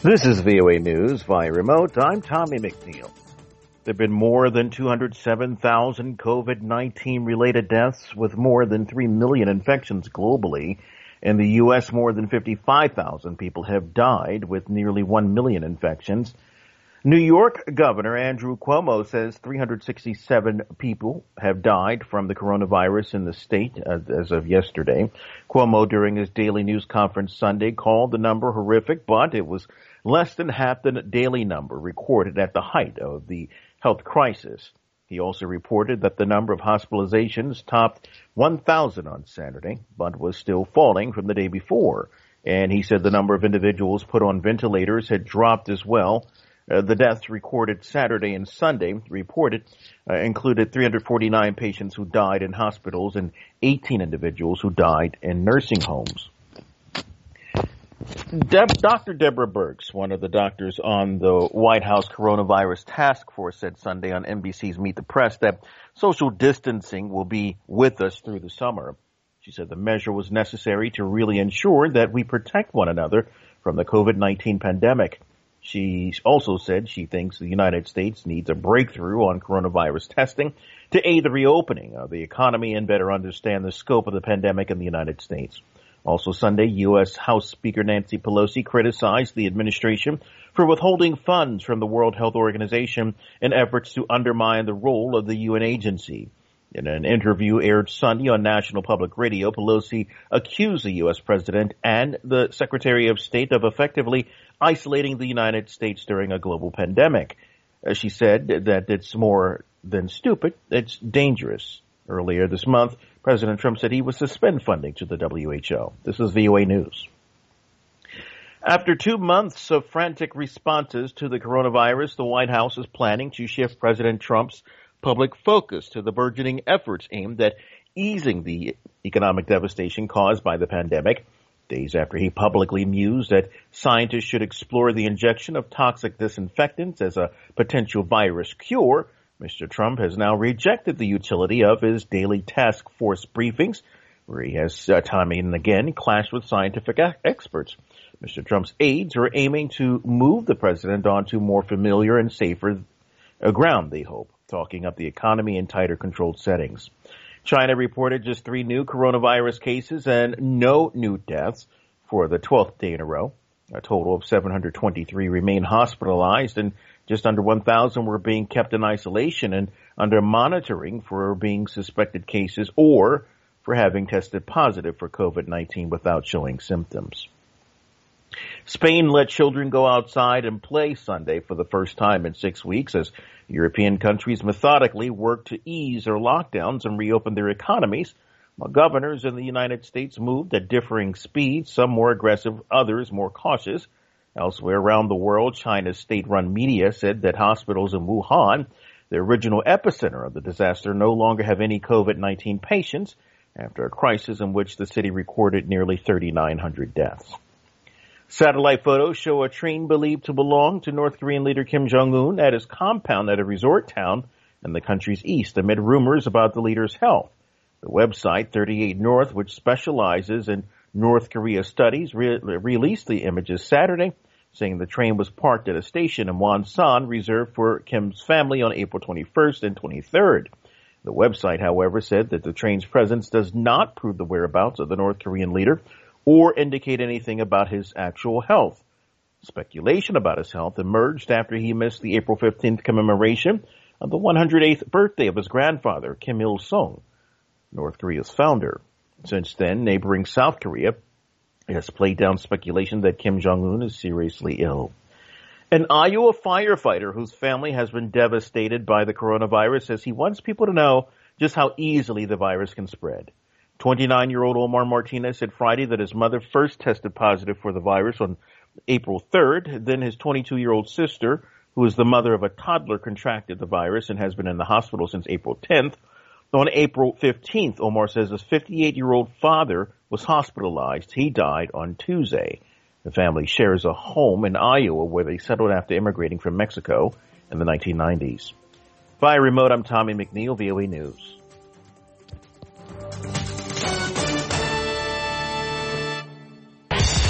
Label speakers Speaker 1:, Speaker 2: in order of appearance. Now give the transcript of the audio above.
Speaker 1: This is VOA News via remote. I'm Tommy McNeil. There have been more than 207,000 COVID-19 related deaths with more than 3 million infections globally. In the U.S., more than 55,000 people have died with nearly 1 million infections. New York Governor Andrew Cuomo says 367 people have died from the coronavirus in the state as of yesterday. Cuomo, during his daily news conference Sunday, called the number horrific, but it was less than half the daily number recorded at the height of the health crisis. He also reported that the number of hospitalizations topped 1,000 on Saturday, but was still falling from the day before. And he said the number of individuals put on ventilators had dropped as well. The deaths recorded Saturday and Sunday included 349 patients who died in hospitals and 18 individuals who died in nursing homes. Dr. Deborah Birx, one of the doctors on the White House coronavirus task force, said Sunday on NBC's Meet the Press that social distancing will be with us through the summer. She said the measure was necessary to really ensure that we protect one another from the COVID-19 pandemic. She also said she thinks the United States needs a breakthrough on coronavirus testing to aid the reopening of the economy and better understand the scope of the pandemic in the United States. Also Sunday, U.S. House Speaker Nancy Pelosi criticized the administration for withholding funds from the World Health Organization in efforts to undermine the role of the UN agency. In an interview aired Sunday on National Public Radio, Pelosi accused the U.S. President and the Secretary of State of effectively isolating the United States during a global pandemic. She said that it's more than stupid, it's dangerous. Earlier this month, President Trump said he would suspend funding to the WHO. This is VOA News. After 2 months of frantic responses to the coronavirus, the White House is planning to shift President Trump's public focus to the burgeoning efforts aimed at easing the economic devastation caused by the pandemic. Days after he publicly mused that scientists should explore the injection of toxic disinfectants as a potential virus cure, Mr. Trump has now rejected the utility of his daily task force briefings, where he has time and again clashed with scientific experts. Mr. Trump's aides are aiming to move the president onto more familiar and safer ground, they hope, talking up the economy in tighter controlled settings. China reported just 3 new coronavirus cases and no new deaths for the 12th day in a row. A total of 723 remain hospitalized and just under 1,000 were being kept in isolation and under monitoring for being suspected cases or for having tested positive for COVID-19 without showing symptoms. Spain let children go outside and play Sunday for the first time in 6 weeks as European countries methodically work to ease their lockdowns and reopen their economies, while governors in the United States moved at differing speeds, some more aggressive, others more cautious. Elsewhere around the world, China's state-run media said that hospitals in Wuhan, the original epicenter of the disaster, no longer have any COVID-19 patients after a crisis in which the city recorded nearly 3,900 deaths. Satellite photos show a train believed to belong to North Korean leader Kim Jong-un at his compound at a resort town in the country's east amid rumors about the leader's health. The website 38 North, which specializes in North Korea studies, released the images Saturday, saying the train was parked at a station in Wonsan reserved for Kim's family on April 21st and 23rd. The website, however, said that the train's presence does not prove the whereabouts of the North Korean leader or indicate anything about his actual health. Speculation about his health emerged after he missed the April 15th commemoration of the 108th birthday of his grandfather, Kim Il-sung, North Korea's founder. Since then, neighboring South Korea has played down speculation that Kim Jong-un is seriously ill. An Iowa firefighter whose family has been devastated by the coronavirus says he wants people to know just how easily the virus can spread. 29-year-old Omar Martinez said Friday that his mother first tested positive for the virus on April 3rd. Then his 22-year-old sister, who is the mother of a toddler, contracted the virus and has been in the hospital since April 10th. On April 15th, Omar says his 58-year-old father was hospitalized. He died on Tuesday. The family shares a home in Iowa where they settled after immigrating from Mexico in the 1990s. Via remote, I'm Tommy McNeil, VOA News.